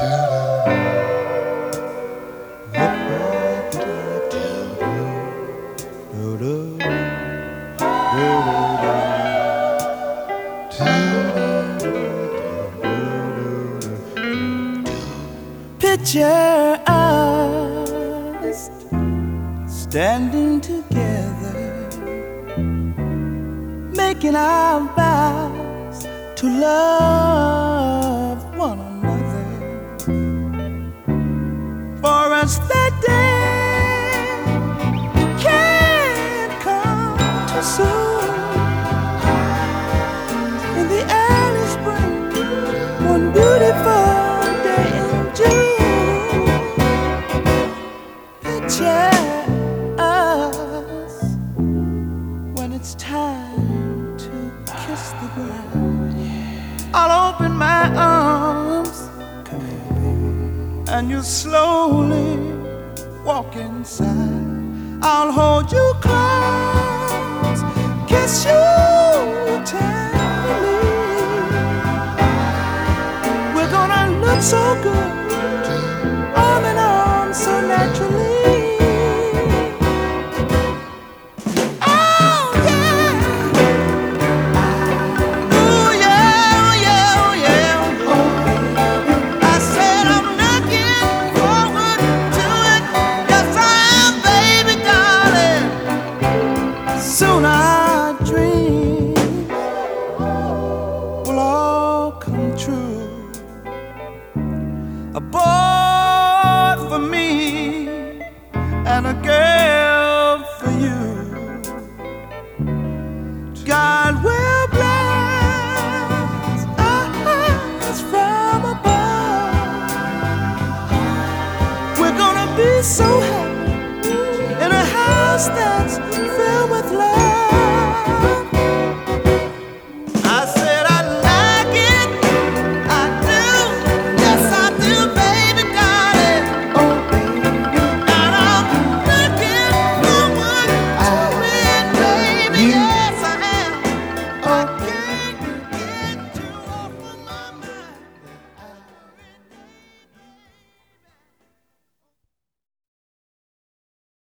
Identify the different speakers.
Speaker 1: Picture us standing together, making our vows to love one another. For us that day can't come too soon. In the early spring, one beautiful day in June. Picture us when it's time to kiss the ground. I'll open my arms and you slowly walk inside. I'll hold you close, kiss you tenderly. We're gonna look so good, arm in arm, so naturally. Soon our dreams will all come true. A boy for me and a girl for you. God will bless us from above. We're gonna be so happy in a house that's